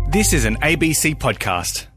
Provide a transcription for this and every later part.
This is an ABC podcast.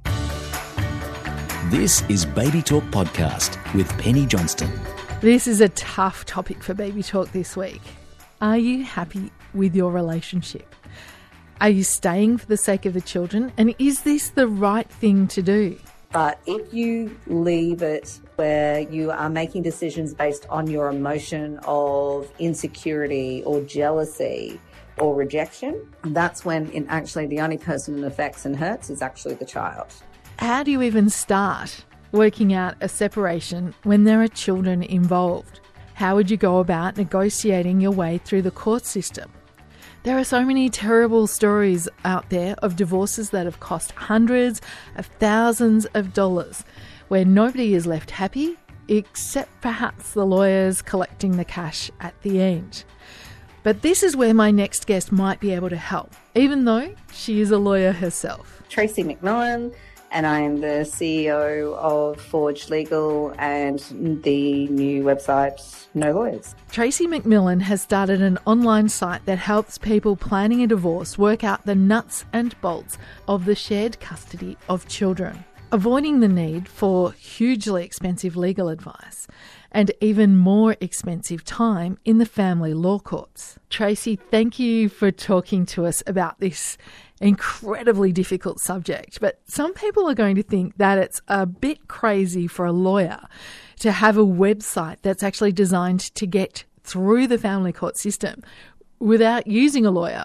This is Baby Talk Podcast with Penny Johnston. This is a tough topic for Baby Talk this week. Are you happy with your relationship? Are you staying for the sake of the children? And is this the right thing to do? But if you leave it where you are making decisions based on your emotion of insecurity or jealousy or rejection, that's when actually the only person it affects and hurts is actually the child. How do you even start working out a separation when there are children involved? How would you go about negotiating your way through the court system? There are so many terrible stories out there of divorces that have cost hundreds of thousands of dollars, where nobody is left happy except perhaps the lawyers collecting the cash at the end. But this is where my next guest might be able to help, even though she is a lawyer herself. Tracy McMillan, and I am the CEO of Forge Legal and the new website No Lawyers. Tracy McMillan has started an online site that helps people planning a divorce work out the nuts and bolts of the shared custody of children, avoiding the need for hugely expensive legal advice and even more expensive time in the family law courts. Tracy, thank you for talking to us about this incredibly difficult subject, but some people are going to think that it's a bit crazy for a lawyer to have a website that's actually designed to get through the family court system without using a lawyer.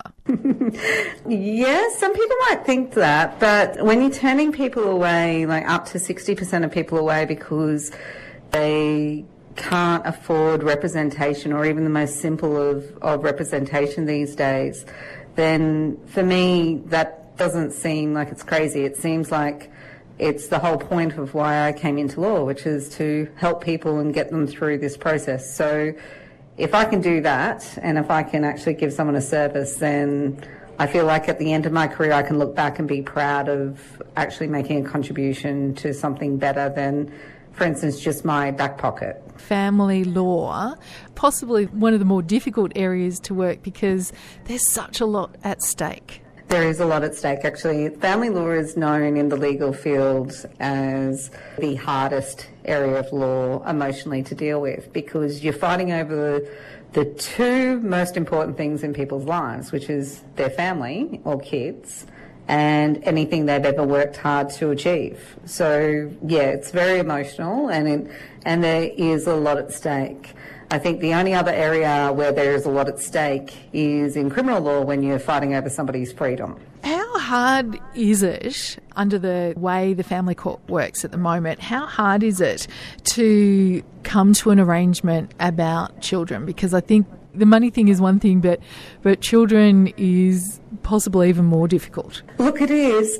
Yes, some people might think that, but when you're turning people away, like up to 60% of people away because they can't afford representation or even the most simple of representation these days, then for me that doesn't seem like it's crazy. It seems like it's the whole point of why I came into law, which is to help people and get them through this process. So if I can do that, and if I can actually give someone a service, then I feel like at the end of my career I can look back and be proud of actually making a contribution to something better than, for instance, just my back pocket. Family law, possibly one of the more difficult areas to work because there's such a lot at stake. There is a lot at stake, actually. Family law is known in the legal field as the hardest area of law emotionally to deal with because you're fighting over the two most important things in people's lives, which is their family or kids and anything they've ever worked hard to achieve. So, yeah, it's very emotional and there is a lot at stake. I think the only other area where there is a lot at stake is in criminal law when you're fighting over somebody's freedom. How hard is it, under the way the family court works at the moment, how hard is it to come to an arrangement about children? Because I think the money thing is one thing, but children is possibly even more difficult. Look, it is.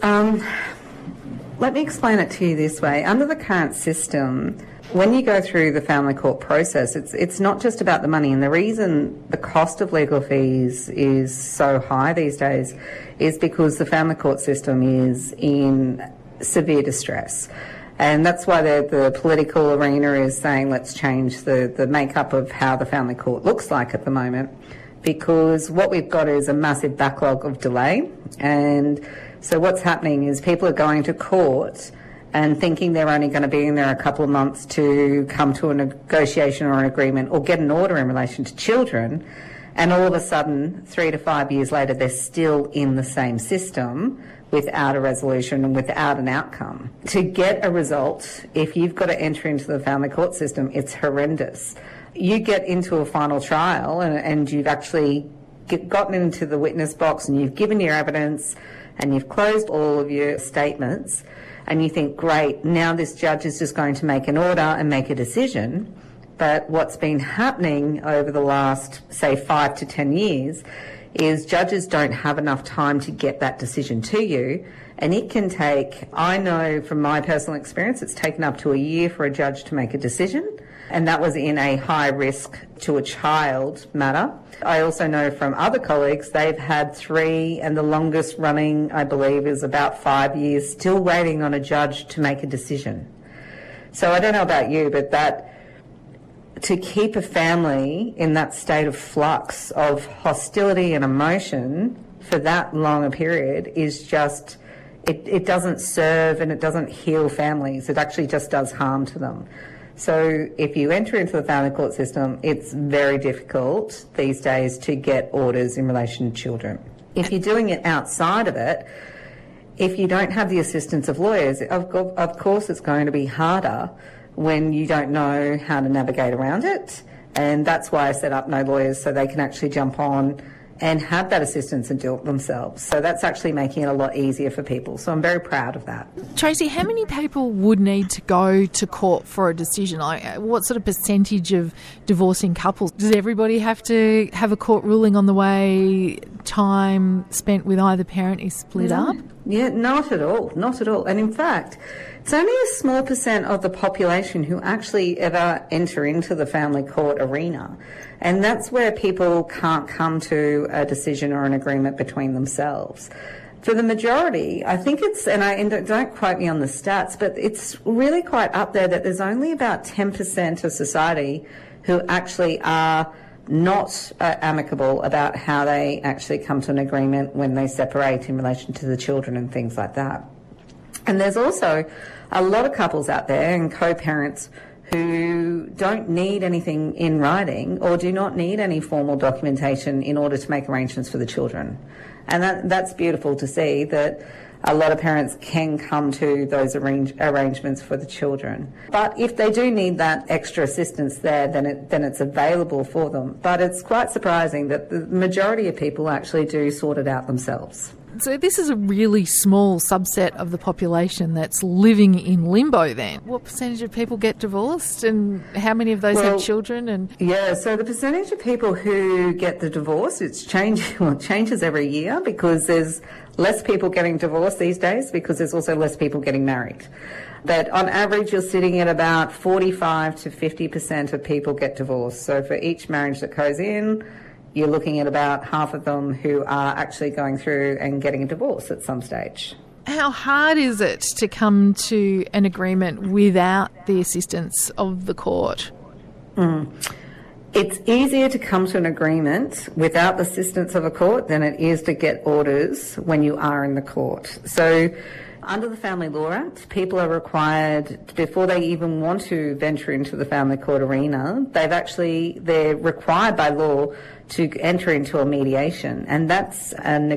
Let me explain it to you this way. Under the current system, when you go through the family court process, it's not just about the money. And the reason the cost of legal fees is so high these days is because the family court system is in severe distress. And that's why the political arena is saying let's change the makeup of how the family court looks like at the moment, because what we've got is a massive backlog of delay. And so what's happening is people are going to court and thinking they're only going to be in there a couple of months to come to a negotiation or an agreement or get an order in relation to children, and all of a sudden 3 to 5 years later they're still in the same system without a resolution and without an outcome. To get a result, if you've got to enter into the family court system, it's horrendous. You get into a final trial and you've actually gotten into the witness box and you've given your evidence and you've closed all of your statements, and you think, great, now this judge is just going to make an order and make a decision. But what's been happening over the last, say, 5 to 10 years is judges don't have enough time to get that decision to you. And it can take, I know from my personal experience, it's taken up to a year for a judge to make a decision. And that was in a high risk to a child matter. I also know from other colleagues, they've had 3, and the longest running, I believe, is about 5 years, still waiting on a judge to make a decision. So I don't know about you, but that to keep a family in that state of flux of hostility and emotion for that long a period is just, it doesn't serve and it doesn't heal families. It actually just does harm to them. So if you enter into the family court system, it's very difficult these days to get orders in relation to children. If you're doing it outside of it, if you don't have the assistance of lawyers, of course it's going to be harder when you don't know how to navigate around it. And that's why I set up No Lawyers, so they can actually jump on and have that assistance and do it themselves. So that's actually making it a lot easier for people. So I'm very proud of that. Tracy, how many people would need to go to court for a decision? Like, what sort of percentage of divorcing couples? Does everybody have to have a court ruling on the way time spent with either parent is split up? Yeah, not at all. Not at all. And in fact, it's only a small percent of the population who actually ever enter into the family court arena. And that's where people can't come to a decision or an agreement between themselves. For the majority, I think it's, and don't quote me on the stats, but it's really quite up there that there's only about 10% of society who actually are not amicable about how they actually come to an agreement when they separate in relation to the children and things like that. And there's also a lot of couples out there and co-parents who don't need anything in writing or do not need any formal documentation in order to make arrangements for the children. And that's beautiful to see, that a lot of parents can come to those arrangements for the children. But if they do need that extra assistance there, then it's available for them. But it's quite surprising that the majority of people actually do sort it out themselves. So this is a really small subset of the population that's living in limbo then. What percentage of people get divorced and how many of those have children? Yeah, so the percentage of people who get the divorce, it changes every year because there's less people getting divorced these days because there's also less people getting married. But on average, you're sitting at about 45 to 50% of people get divorced. So for each marriage that goes in, you're looking at about half of them who are actually going through and getting a divorce at some stage. How hard is it to come to an agreement without the assistance of the court? It's easier to come to an agreement without the assistance of a court than it is to get orders when you are in the court. So under the Family Law Act, people are required, before they even want to venture into the family court arena, they're required by law to enter into a mediation, and that's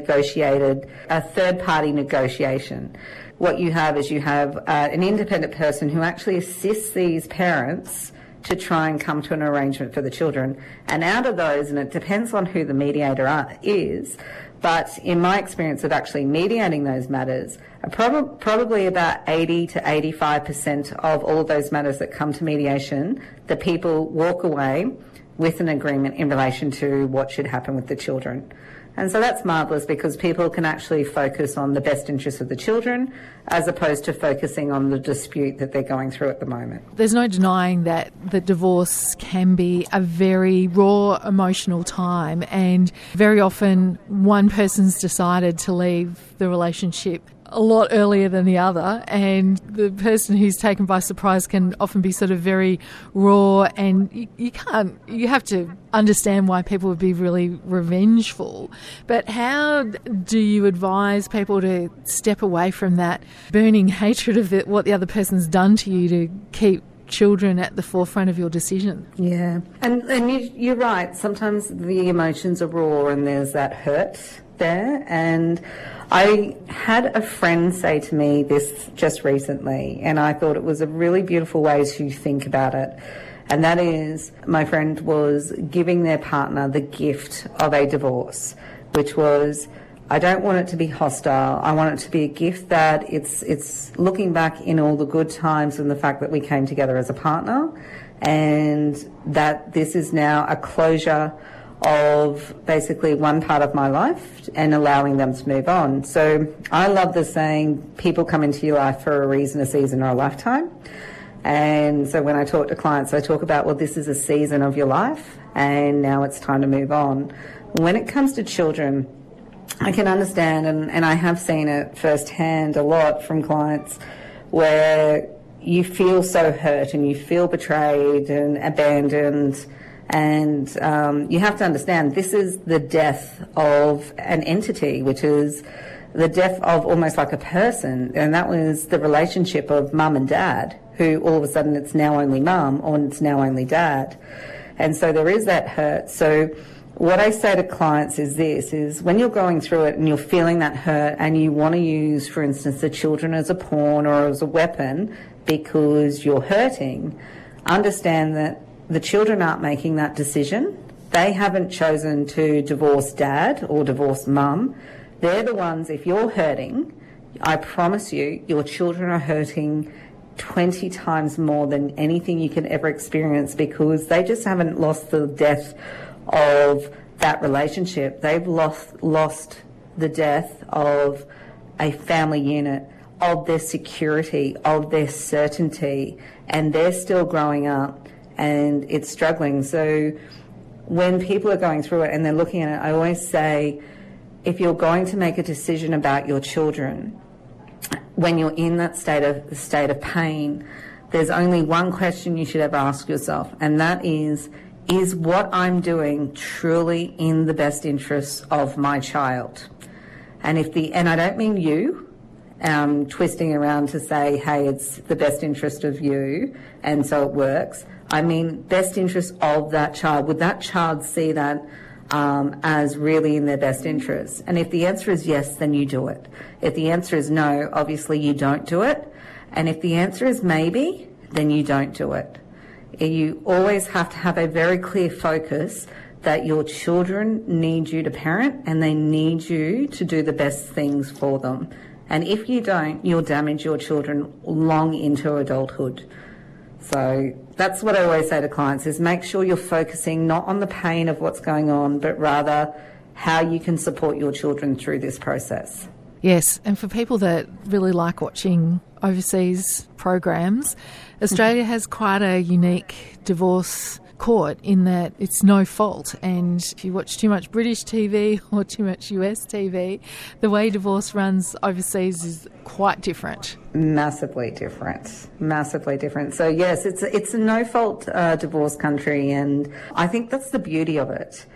a third-party negotiation. What you have is an independent person who actually assists these parents to try and come to an arrangement for the children. And out of those, and it depends on who the mediator is, but in my experience of actually mediating those matters, probably about 80 to 85% of all of those matters that come to mediation, the people walk away with an agreement in relation to what should happen with the children. And so that's marvellous because people can actually focus on the best interests of the children as opposed to focusing on the dispute that they're going through at the moment. There's no denying that the divorce can be a very raw emotional time, and very often one person's decided to leave the relationship a lot earlier than the other, and the person who's taken by surprise can often be sort of very raw, and you have to understand why people would be really revengeful. But how do you advise people to step away from that burning hatred of what the other person's done to you to keep children at the forefront of your decision? Yeah, and you're right, sometimes the emotions are raw and there's that hurt there. And I had a friend say to me this just recently, and I thought it was a really beautiful way to think about it. And that is, my friend was giving their partner the gift of a divorce, which was, I don't want it to be hostile. I want it to be a gift that it's looking back in all the good times and the fact that we came together as a partner, and that this is now a closure of basically one part of my life and allowing them to move on. So I love the saying, people come into your life for a reason, a season, or a lifetime. And so when I talk to clients, I talk about, well, this is a season of your life and now it's time to move on. When it comes to children, I can understand, and I have seen it firsthand a lot from clients, where you feel so hurt and you feel betrayed and abandoned, And you have to understand, this is the death of an entity, which is the death of almost like a person. And that was the relationship of mum and dad, who all of a sudden it's now only mum or it's now only dad. And so there is that hurt. So what I say to clients is this, is when you're going through it and you're feeling that hurt and you want to use, for instance, the children as a pawn or as a weapon because you're hurting, understand that the children aren't making that decision. They haven't chosen to divorce dad or divorce mum. They're the ones, if you're hurting, I promise you, your children are hurting 20 times more than anything you can ever experience, because they just haven't lost the death of that relationship. They've lost the death of a family unit, of their security, of their certainty, and they're still growing up and it's struggling. So when people are going through it and they're looking at it, I always say, if you're going to make a decision about your children, when you're in that state of pain, there's only one question you should ever ask yourself, and that is what I'm doing truly in the best interests of my child? And I don't mean you twisting around to say, hey, it's the best interest of you, and so it works. I mean best interest of that child. Would that child see that as really in their best interest? And if the answer is yes, then you do it. If the answer is no, obviously you don't do it. And if the answer is maybe, then you don't do it. You always have to have a very clear focus that your children need you to parent and they need you to do the best things for them. And if you don't, you'll damage your children long into adulthood. So that's what I always say to clients, is make sure you're focusing not on the pain of what's going on, but rather how you can support your children through this process. Yes, and for people that really like watching overseas programs, Australia has quite a unique divorce court in that it's no fault, and if you watch too much British TV or too much US TV, the way divorce runs overseas is quite different. Massively different. So yes, it's a no-fault divorce country, and I think that's the beauty of it,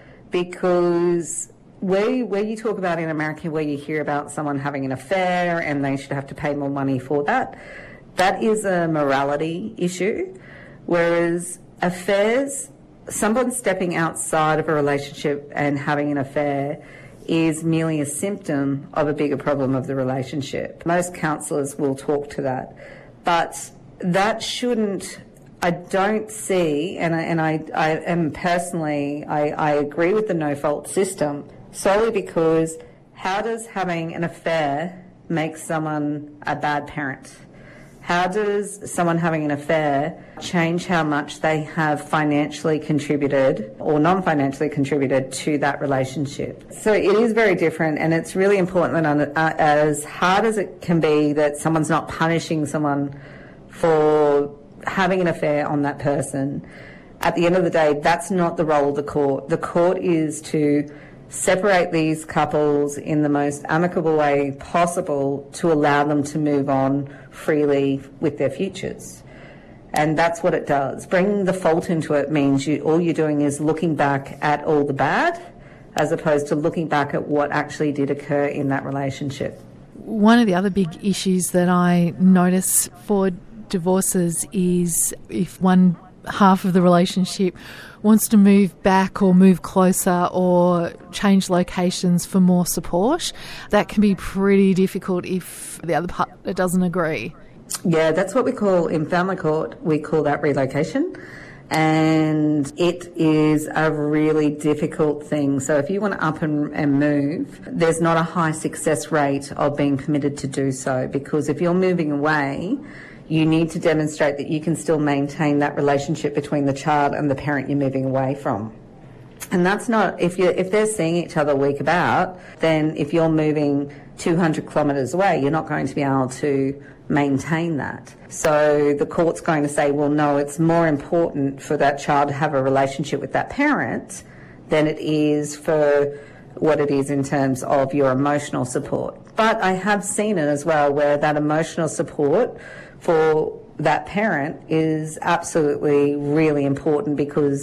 because where you talk about in America, where you hear about someone having an affair and they should have to pay more money for that, that is a morality issue, whereas affairs, someone stepping outside of a relationship and having an affair is merely a symptom of a bigger problem of the relationship. Most counsellors will talk to that. But that shouldn't, I don't see, and I am personally, I agree with the no-fault system, solely because how does having an affair make someone a bad parent? How does someone having an affair change how much they have financially contributed or non-financially contributed to that relationship? So it is very different, and it's really important that as hard as it can be that someone's not punishing someone for having an affair on that person, at the end of the day, that's not the role of the court. The court is to separate these couples in the most amicable way possible to allow them to move on freely with their futures. And that's what it does. Bringing the fault into it means all you're doing is looking back at all the bad as opposed to looking back at what actually did occur in that relationship. One of the other big issues that I notice for divorces is if one half of the relationship wants to move back or move closer or change locations for more support, that can be pretty difficult if the other part doesn't agree. Yeah, that's what we call, in family court, we call that relocation. And it is a really difficult thing. So if you want to up and move, there's not a high success rate of being permitted to do so, because if you're moving away, you need to demonstrate that you can still maintain that relationship between the child and the parent you're moving away from. And that's not, if they're seeing each other a week about, then if you're moving 200 kilometres away, you're not going to be able to maintain that. So the court's going to say, well, no, it's more important for that child to have a relationship with that parent than it is for what it is in terms of your emotional support. But I have seen it as well, where that emotional support for that parent is absolutely really important, because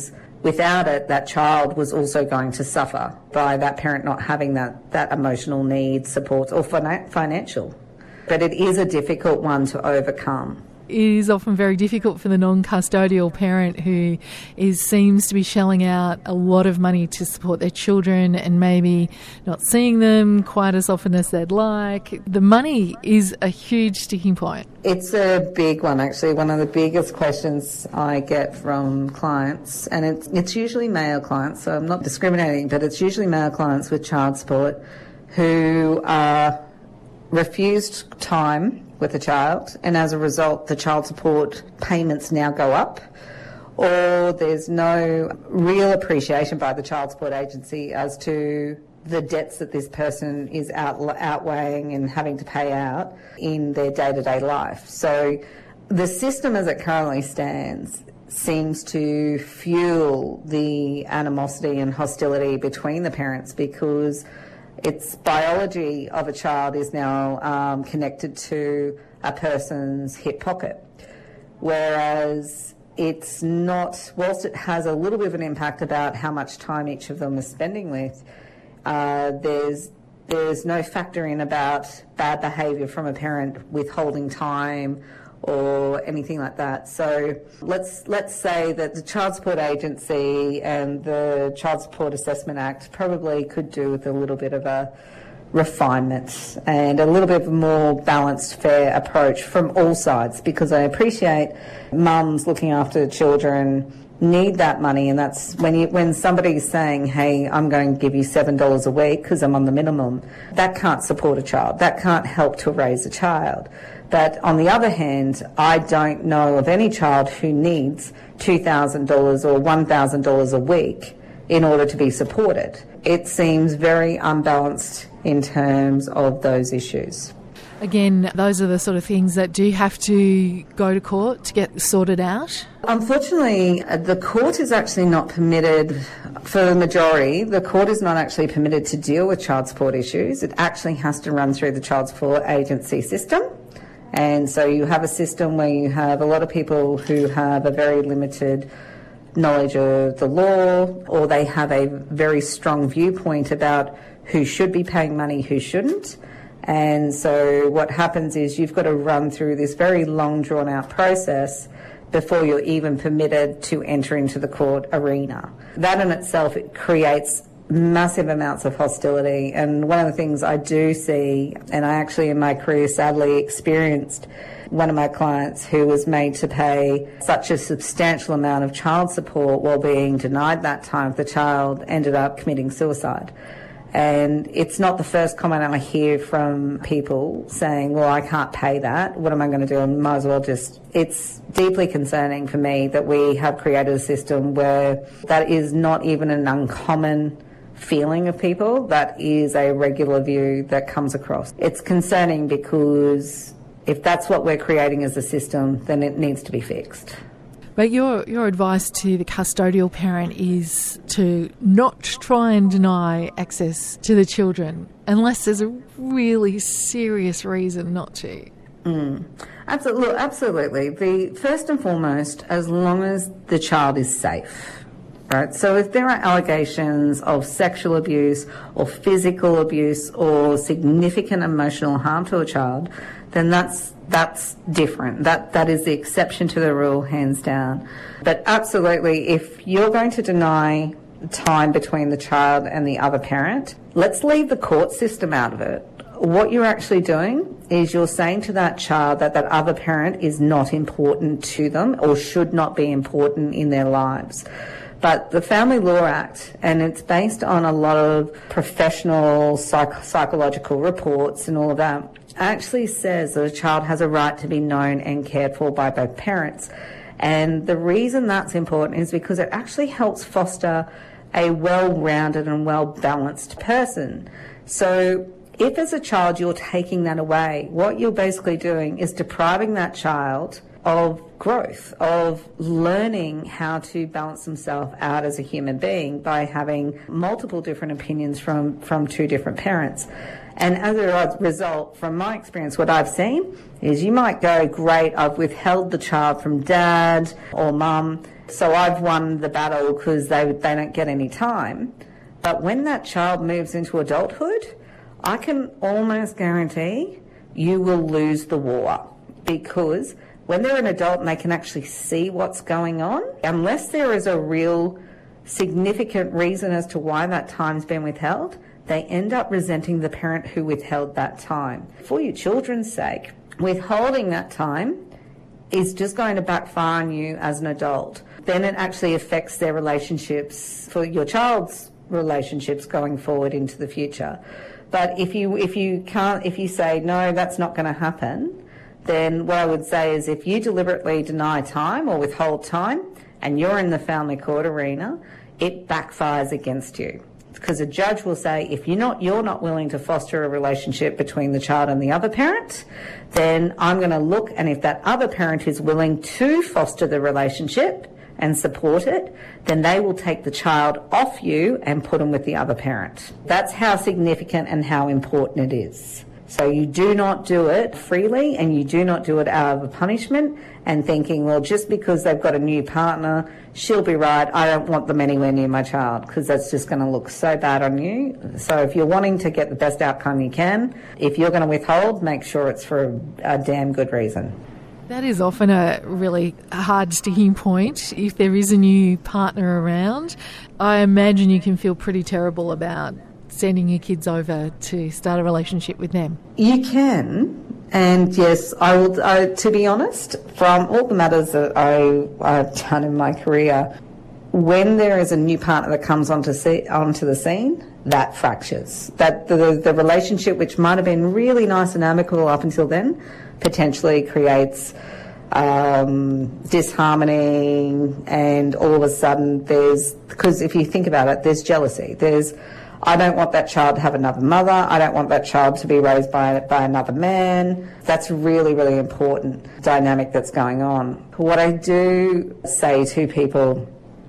without it, that child was also going to suffer by that parent not having that emotional need, support, or financial. But it is a difficult one to overcome. It is often very difficult for the non-custodial parent who seems to be shelling out a lot of money to support their children and maybe not seeing them quite as often as they'd like. The money is a huge sticking point. It's a big one, actually. One of the biggest questions I get from clients, and it's usually male clients, so I'm not discriminating, but it's usually male clients with child support who are refused time with a child, and as a result the child support payments now go up, or there's no real appreciation by the child support agency as to the debts that this person is outweighing and having to pay out in their day-to-day life. So the system as it currently stands seems to fuel the animosity and hostility between the parents, because its biology of a child is now connected to a person's hip pocket, whereas it's not, whilst it has a little bit of an impact about how much time each of them is spending with, there's no factor in about bad behaviour from a parent withholding time or anything like that. So let's say that the Child Support Agency and the Child Support Assessment Act probably could do with a little bit of a refinement and a little bit more balanced, fair approach from all sides, because I appreciate mums looking after children need that money, and that's when somebody's saying, hey, I'm going to give you $7 a week because I'm on the minimum, that can't support a child, that can't help to raise a child. But on the other hand, I don't know of any child who needs $2,000 or $1,000 a week in order to be supported. It seems very unbalanced in terms of those issues. Again, those are the sort of things that do have to go to court to get sorted out? Unfortunately, the court is actually not permitted, for the majority, the court is not actually permitted to deal with child support issues. It actually has to run through the Child Support Agency system. And so you have a system where you have a lot of people who have a very limited knowledge of the law, or they have a very strong viewpoint about who should be paying money, who shouldn't. And so what happens is you've got to run through this very long, drawn-out process before you're even permitted to enter into the court arena. That in itself, it creates massive amounts of hostility. And one of the things I do see, and I actually in my career sadly experienced one of my clients who was made to pay such a substantial amount of child support while being denied that time, the child ended up committing suicide. And it's not the first comment I hear from people saying, well, I can't pay that. What am I going to do? I might as well just... It's deeply concerning for me that we have created a system where that is not even an uncommon feeling of people. That is a regular view that comes across. It's concerning because if that's what we're creating as a system, then it needs to be fixed. But your advice to the custodial parent is to not try and deny access to the children unless there's a really serious reason not to. Absolutely. First and foremost, as long as the child is safe, right? So if there are allegations of sexual abuse or physical abuse or significant emotional harm to a child, then that's different. That is the exception to the rule, hands down. But absolutely, if you're going to deny time between the child and the other parent, let's leave the court system out of it. What you're actually doing is you're saying to that child that that other parent is not important to them or should not be important in their lives. But the Family Law Act, and it's based on a lot of professional psychological reports and all of that, actually says that a child has a right to be known and cared for by both parents. And the reason that's important is because it actually helps foster a well-rounded and well-balanced person. So if as a child you're taking that away, what you're basically doing is depriving that child of growth, of learning how to balance themselves out as a human being by having multiple different opinions from two different parents. And as a result, from my experience, what I've seen is you might go, great, I've withheld the child from dad or mum, so I've won the battle because they don't get any time. But when that child moves into adulthood, I can almost guarantee you will lose the war, because when they're an adult and they can actually see what's going on, unless there is a real significant reason as to why that time's been withheld, they end up resenting the parent who withheld that time. For your children's sake, withholding that time is just going to backfire on you as an adult. Then it actually affects their relationships, for your child's relationships going forward into the future. But if you say, no, that's not going to happen, then what I would say is if you deliberately deny time or withhold time and you're in the family court arena, it backfires against you. Because a judge will say, if you're not willing to foster a relationship between the child and the other parent, then I'm going to look, and if that other parent is willing to foster the relationship and support it, then they will take the child off you and put them with the other parent. That's how significant and how important it is. So you do not do it freely, and you do not do it out of a punishment and thinking, well, just because they've got a new partner, she'll be right, I don't want them anywhere near my child, because that's just going to look so bad on you. So if you're wanting to get the best outcome you can, if you're going to withhold, make sure it's for a damn good reason. That is often a really hard sticking point. If there is a new partner around, I imagine you can feel pretty terrible about sending your kids over to start a relationship with them. You can, and yes, I will. To be honest, from all the matters that I've done in my career, when there is a new partner that comes onto the scene, that fractures. That the relationship, which might have been really nice and amicable up until then, potentially creates disharmony, and all of a sudden because if you think about it, there's jealousy. I don't want that child to have another mother. I don't want that child to be raised by another man. That's really, really important dynamic that's going on. What I do say to people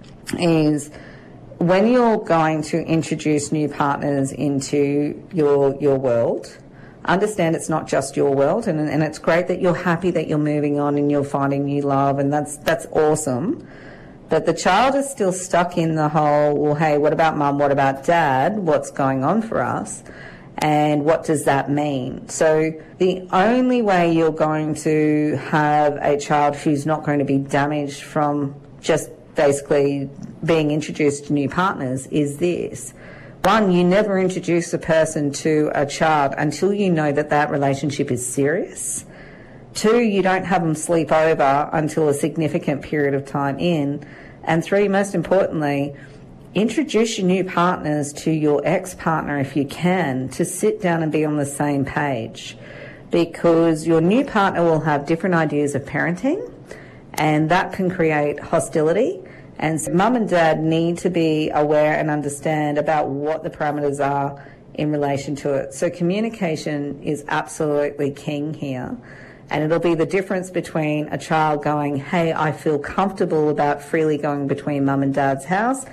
is, when you're going to introduce new partners into your world, understand it's not just your world, and it's great that you're happy that you're moving on and you're finding new love, and that's awesome. But the child is still stuck in the whole, well, hey, what about mum? What about dad? What's going on for us? And what does that mean? So the only way you're going to have a child who's not going to be damaged from just basically being introduced to new partners is this. One, you never introduce a person to a child until you know that relationship is serious. Two, you don't have them sleep over until a significant period of time in. And three, most importantly, introduce your new partners to your ex-partner if you can, to sit down and be on the same page, because your new partner will have different ideas of parenting, and that can create hostility. And so mum and dad need to be aware and understand about what the parameters are in relation to it. So communication is absolutely king here. And it'll be the difference between a child going, hey, I feel comfortable about freely going between mum and dad's house,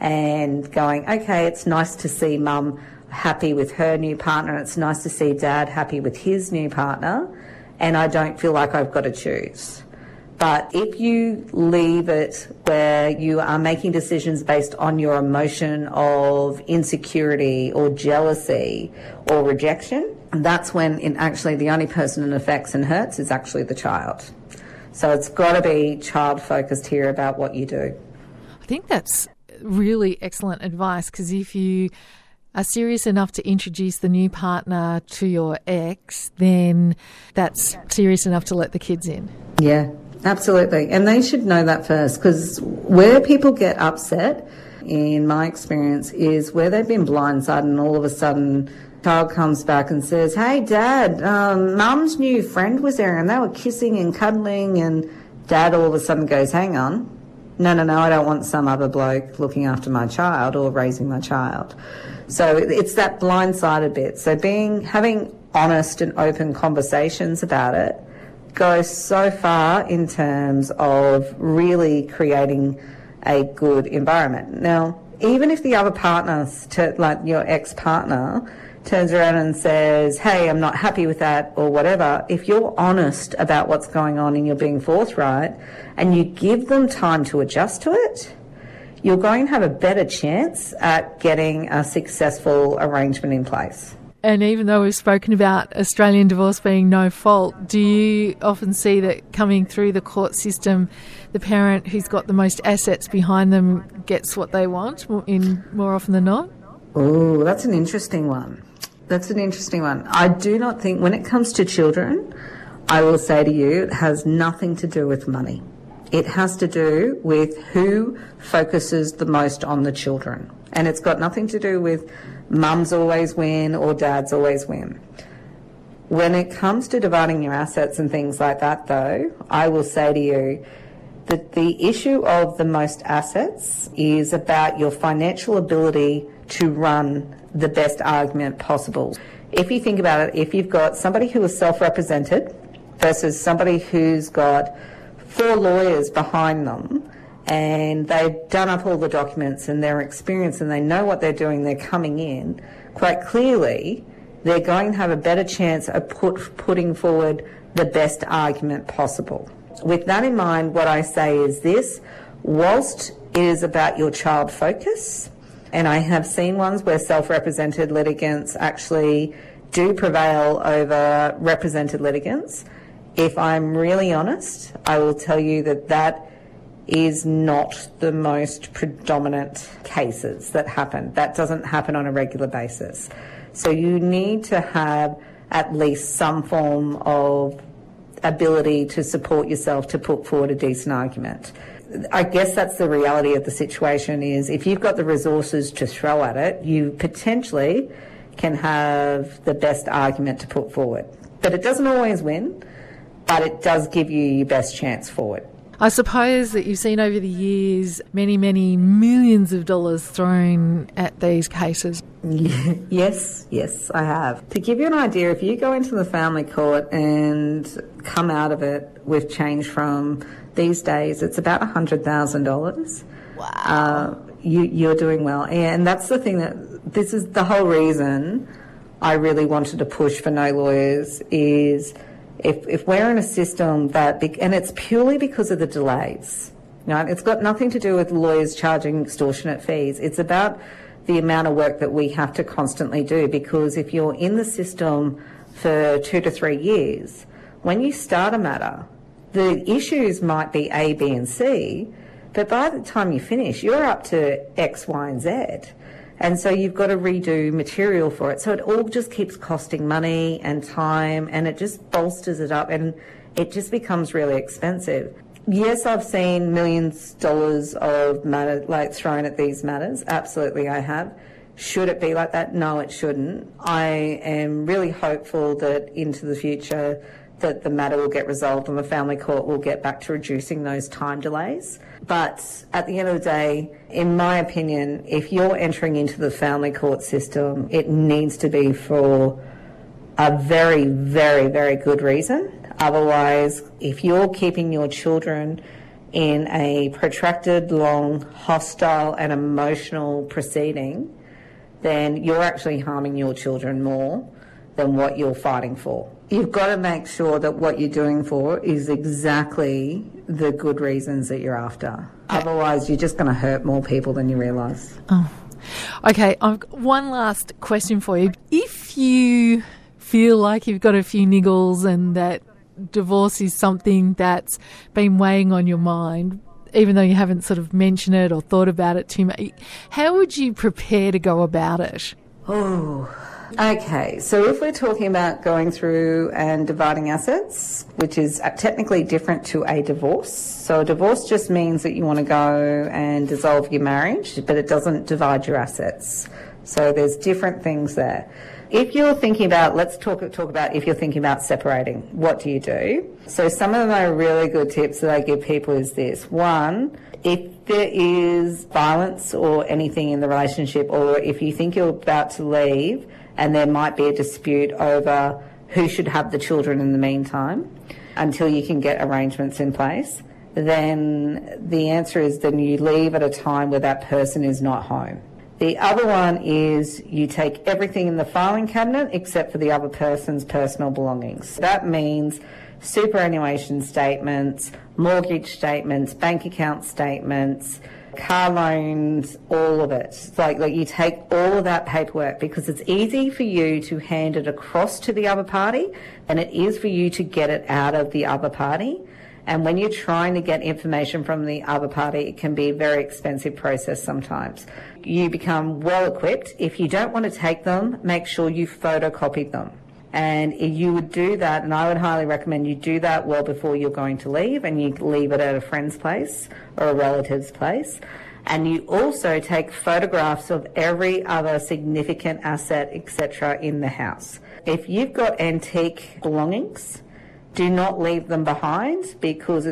and going, okay, it's nice to see mum happy with her new partner, and it's nice to see dad happy with his new partner, and I don't feel like I've got to choose. But if you leave it where you are making decisions based on your emotion of insecurity or jealousy or rejection, that's when the only person it affects and hurts is actually the child. So it's got to be child-focused here about what you do. I think that's really excellent advice, because if you are serious enough to introduce the new partner to your ex, then that's serious enough to let the kids in. Yeah. Absolutely. And they should know that first, because where people get upset, in my experience, is where they've been blindsided and all of a sudden child comes back and says, hey, Dad, Mum's new friend was there and they were kissing and cuddling, and Dad all of a sudden goes, hang on, no, I don't want some other bloke looking after my child or raising my child. So it's that blindsided bit. So having honest and open conversations about it goes so far in terms of really creating a good environment. Now, even if the other partner, like your ex-partner, turns around and says, hey, I'm not happy with that or whatever, if you're honest about what's going on and you're being forthright and you give them time to adjust to it, you're going to have a better chance at getting a successful arrangement in place. And even though we've spoken about Australian divorce being no fault, do you often see that coming through the court system, the parent who's got the most assets behind them gets what they want more often than not? Oh, that's an interesting one. I do not think, when it comes to children, I will say to you, it has nothing to do with money. It has to do with who focuses the most on the children. And it's got nothing to do with mums always win or dads always win. When it comes to dividing your assets and things like that, though, I will say to you that the issue of the most assets is about your financial ability to run the best argument possible. If you think about it, if you've got somebody who is self-represented versus somebody who's got 4 lawyers behind them, and they've done up all the documents and their experience and they know what they're doing, they're coming in, quite clearly they're going to have a better chance of putting forward the best argument possible. With that in mind, what I say is this: whilst it is about your child focus, and I have seen ones where self-represented litigants actually do prevail over represented litigants, if I'm really honest, I will tell you that is not the most predominant cases that happen. That doesn't happen on a regular basis. So you need to have at least some form of ability to support yourself to put forward a decent argument. I guess that's the reality of the situation, is if you've got the resources to throw at it, you potentially can have the best argument to put forward. But it doesn't always win, but it does give you your best chance forward. I suppose that you've seen over the years many, many millions of dollars thrown at these cases. Yes, I have. To give you an idea, if you go into the family court and come out of it with change from these days, it's about $100,000. Wow. You're doing well. And that's the thing, that this is the whole reason I really wanted to push for no lawyers, is if we're in a system that, and it's purely because of the delays, right? It's got nothing to do with lawyers charging extortionate fees. It's about the amount of work that we have to constantly do, because if you're in the system for 2 to 3 years, when you start a matter, the issues might be A, B and C, but by the time you finish, you're up to X, Y and Z. And so you've got to redo material for it. So it all just keeps costing money and time, and it just bolsters it up, and it just becomes really expensive. Yes, I've seen millions of dollars of matter thrown at these matters. Absolutely, I have. Should it be like that? No, it shouldn't. I am really hopeful that into the future that the matter will get resolved and the family court will get back to reducing those time delays. But at the end of the day, in my opinion, if you're entering into the family court system, it needs to be for a very, very, very good reason. Otherwise, if you're keeping your children in a protracted, long, hostile and emotional proceeding, then you're actually harming your children more than what you're fighting for. You've got to make sure that what you're doing for is exactly the good reasons that you're after. Otherwise, you're just going to hurt more people than you realise. Oh. Okay, I've got one last question for you. If you feel like you've got a few niggles and that divorce is something that's been weighing on your mind, even though you haven't sort of mentioned it or thought about it too much, how would you prepare to go about it? Oh, okay. So if we're talking about going through and dividing assets, which is technically different to a divorce. So a divorce just means that you want to go and dissolve your marriage, but it doesn't divide your assets. So there's different things there. If you're thinking about, let's talk about if you're thinking about separating, what do you do? So some of my really good tips that I give people is this. One, if there is violence or anything in the relationship, or if you think you're about to leave and there might be a dispute over who should have the children in the meantime until you can get arrangements in place, then the answer is then you leave at a time where that person is not home. The other one is you take everything in the filing cabinet except for the other person's personal belongings. That means superannuation statements, mortgage statements, bank account statements, car loans, all of it. It's like you take all of that paperwork, because it's easy for you to hand it across to the other party than it is for you to get it out of the other party. And when you're trying to get information from the other party, it can be a very expensive process sometimes. You become well equipped. If you don't want to take them, make sure you photocopy them. And you would do that, and I would highly recommend you do that well before you're going to leave, and you leave it at a friend's place or a relative's place. And you also take photographs of every other significant asset, etc., in the house. If you've got antique belongings, do not leave them behind, because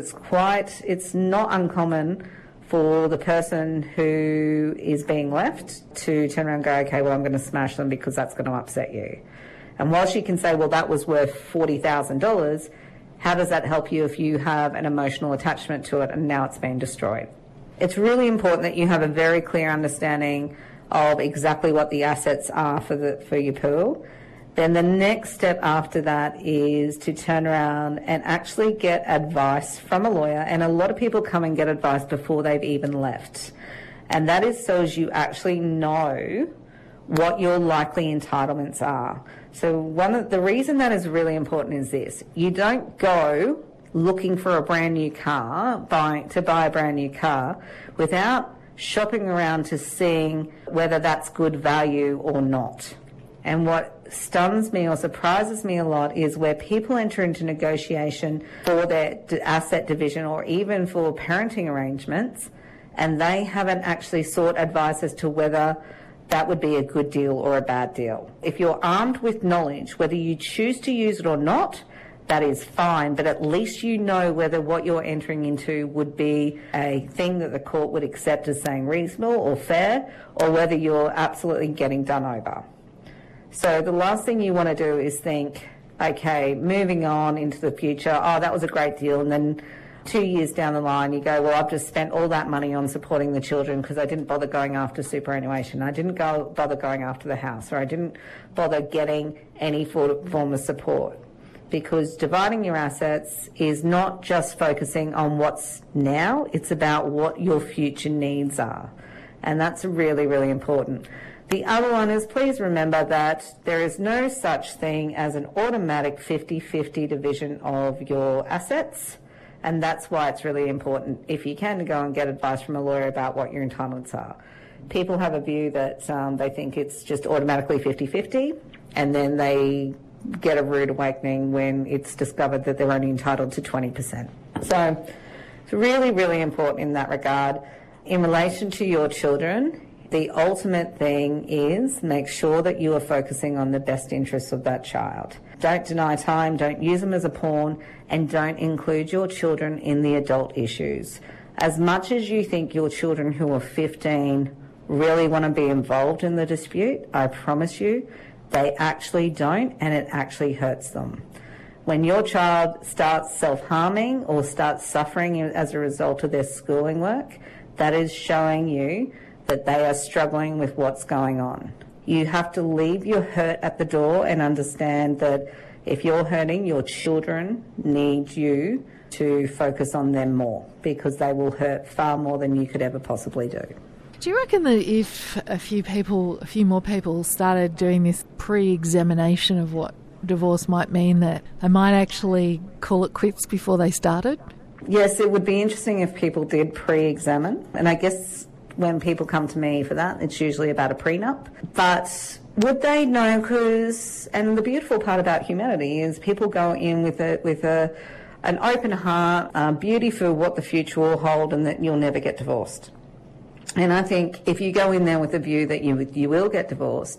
it's not uncommon for the person who is being left to turn around and go, okay, well, I'm going to smash them because that's going to upset you. And whilst you can say, well, that was worth $40,000, how does that help you if you have an emotional attachment to it and now it's been destroyed? It's really important that you have a very clear understanding of exactly what the assets are for your pool. Then the next step after that is to turn around and actually get advice from a lawyer. And a lot of people come and get advice before they've even left. And that is so as you actually know what your likely entitlements are. So the reason that is really important is this: you don't go looking for a brand new car, to buy a brand new car, without shopping around to seeing whether that's good value or not. And what stuns me or surprises me a lot is where people enter into negotiation for their asset division or even for parenting arrangements, and they haven't actually sought advice as to whether that would be a good deal or a bad deal. If you're armed with knowledge, whether you choose to use it or not, that is fine, but at least you know whether what you're entering into would be a thing that the court would accept as saying reasonable or fair, or whether you're absolutely getting done over. So the last thing you want to do is think, okay, moving on into the future, oh, that was a great deal, and then 2 years down the line you go, well, I've just spent all that money on supporting the children because I didn't bother going after superannuation, I didn't bother going after the house, or I didn't bother getting any form of support. Because dividing your assets is not just focusing on what's now, it's about what your future needs are. And that's really, really important. The other one is, please remember that there is no such thing as an automatic 50-50 division of your assets. And that's why it's really important, if you can, to go and get advice from a lawyer about what your entitlements are. People have a view that they think it's just automatically 50-50, and then they get a rude awakening when it's discovered that they're only entitled to 20%. So it's really, really important in that regard. In relation to your children, the ultimate thing is make sure that you are focusing on the best interests of that child. Don't deny time, don't use them as a pawn, and don't include your children in the adult issues. As much as you think your children who are 15 really want to be involved in the dispute, I promise you, they actually don't, and it actually hurts them. When your child starts self-harming or starts suffering as a result of their schooling work, that is showing you that they are struggling with what's going on. You have to leave your hurt at the door and understand that if you're hurting, your children need you to focus on them more, because they will hurt far more than you could ever possibly do. Do you reckon that if a few more people started doing this pre-examination of what divorce might mean, that they might actually call it quits before they started? Yes, it would be interesting if people did pre-examine, and I guess when people come to me for that, it's usually about a prenup. But would they know? And the beautiful part about humanity is people go in with an open heart, beauty for what the future will hold, and that you'll never get divorced. And I think if you go in there with a view that you will get divorced,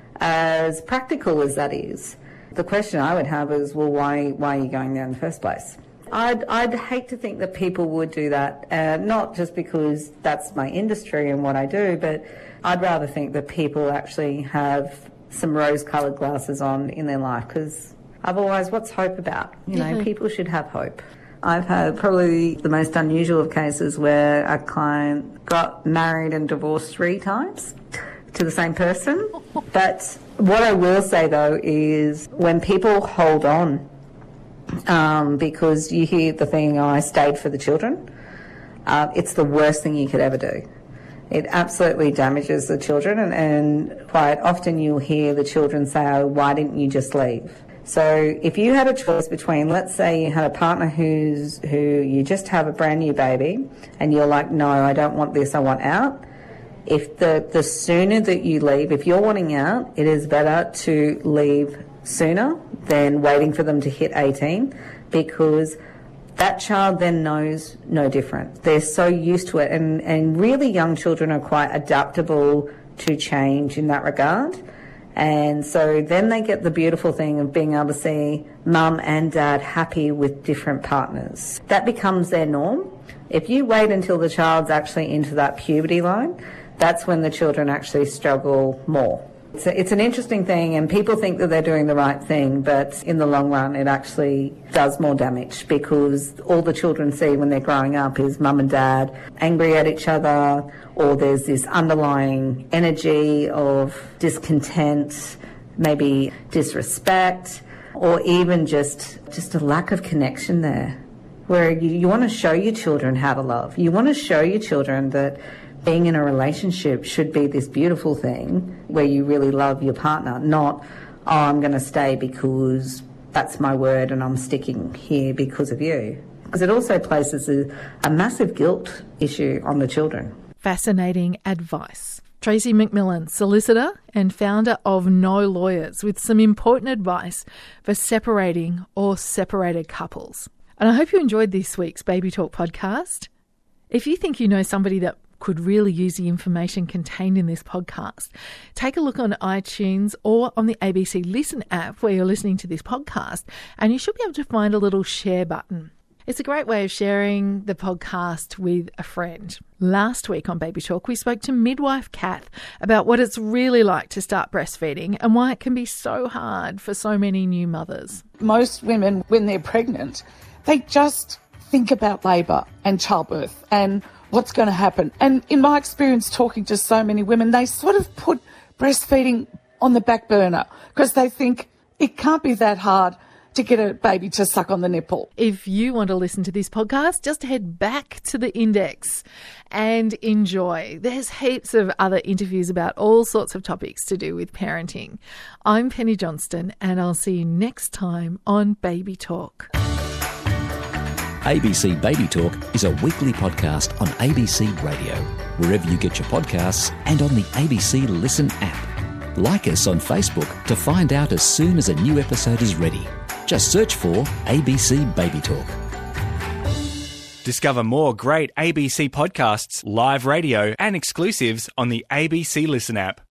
as practical as that is, the question I would have is, well, why are you going there in the first place? I'd hate to think that people would do that, not just because that's my industry and what I do, but I'd rather think that people actually have some rose-coloured glasses on in their life, because otherwise what's hope about? You know, people should have hope. I've had probably the most unusual of cases where a client got married and divorced 3 times. to the same person. But what I will say, though, is when people hold on, because you hear the thing, I stayed for the children, it's the worst thing you could ever do. It absolutely damages the children, and quite often you'll hear the children say, oh, why didn't you just leave? So if you had a choice between, let's say you had a partner who you just have a brand new baby and you're like, no, I don't want this, I want out. If the sooner that you leave, if you're wanting out, it is better to leave sooner than waiting for them to hit 18, because that child then knows no different. They're so used to it, and really young children are quite adaptable to change in that regard. And so then they get the beautiful thing of being able to see mum and dad happy with different partners. That becomes their norm. If you wait until the child's actually into that puberty line, that's when the children actually struggle more. It's an interesting thing, and people think that they're doing the right thing, but in the long run it actually does more damage, because all the children see when they're growing up is mum and dad angry at each other, or there's this underlying energy of discontent, maybe disrespect, or even just a lack of connection there, where you want to show your children how to love. You want to show your children that being in a relationship should be this beautiful thing where you really love your partner, not, oh, I'm going to stay because that's my word and I'm sticking here because of you. Because it also places a massive guilt issue on the children. Fascinating advice. Tracy McMillan, solicitor and founder of No Lawyers, with some important advice for separating or separated couples. And I hope you enjoyed this week's Baby Talk podcast. If you think you know somebody that could really use the information contained in this podcast, take a look on iTunes or on the ABC Listen app where you're listening to this podcast, and you should be able to find a little share button. It's a great way of sharing the podcast with a friend. Last week on Baby Talk, we spoke to midwife Kath about what it's really like to start breastfeeding and why it can be so hard for so many new mothers. Most women, when they're pregnant, they just think about labour and childbirth and what's going to happen. And in my experience talking to so many women, they sort of put breastfeeding on the back burner because they think it can't be that hard to get a baby to suck on the nipple. If you want to listen to this podcast, just head back to the index and enjoy. There's heaps of other interviews about all sorts of topics to do with parenting. I'm Penny Johnston, and I'll see you next time on Baby Talk. ABC Baby Talk is a weekly podcast on ABC Radio, wherever you get your podcasts, and on the ABC Listen app. Like us on Facebook to find out as soon as a new episode is ready. Just search for ABC Baby Talk. Discover more great ABC podcasts, live radio and exclusives on the ABC Listen app.